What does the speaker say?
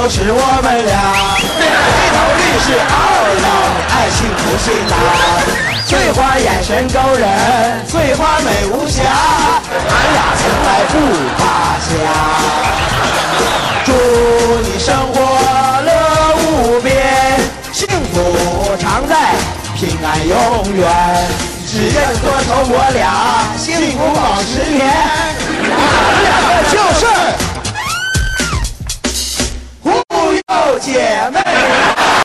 就是我们俩。回头率是2，爱情不信答。翠花眼神勾人，翠花美无瑕，俺俩从来不怕瞎。祝你生活乐无边，幸福常在，平安永远。只愿多头我俩幸福保10年。俺两个就是忽悠姐妹。